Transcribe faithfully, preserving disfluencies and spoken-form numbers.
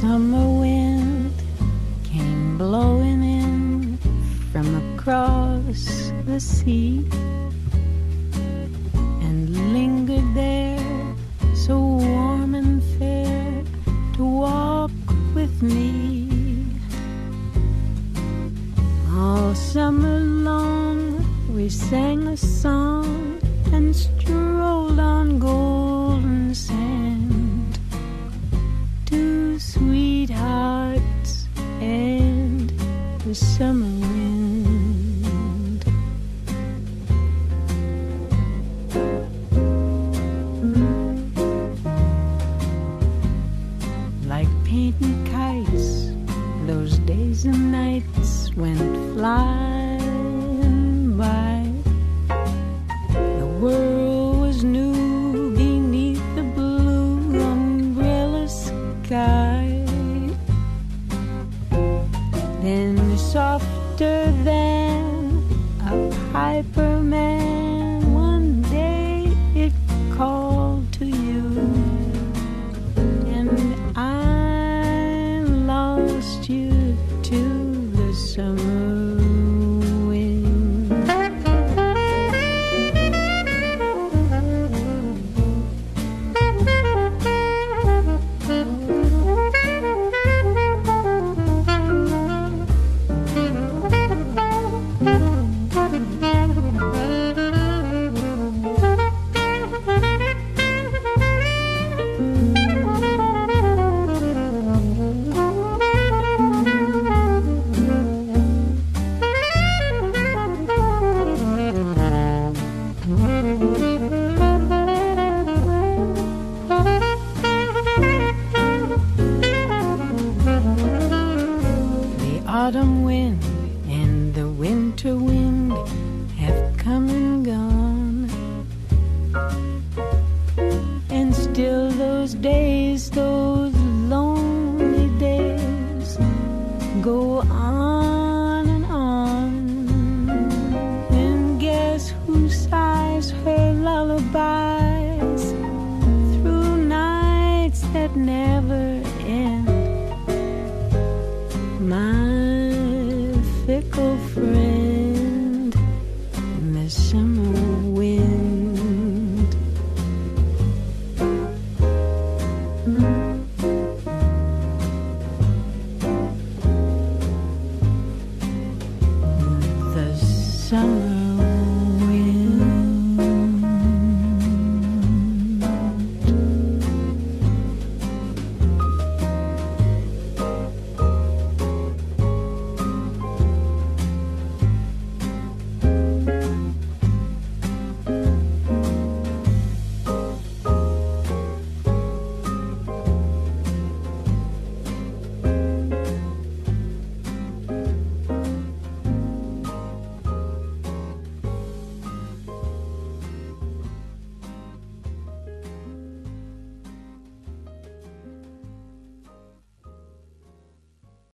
summer wind came blowing in from across the sea and lingered there so warm and fair to walk with me. All summer long we sang a song and strolled on golden sand, two sweethearts and the summer wind. Like painting kites, those days and nights went flying by. The world was new beneath the blue umbrella sky. Then softer than a piper man, one day it called to you, and I lost you to the summer wind. The autumn wind and the winter wind have come and gone, and still those days, those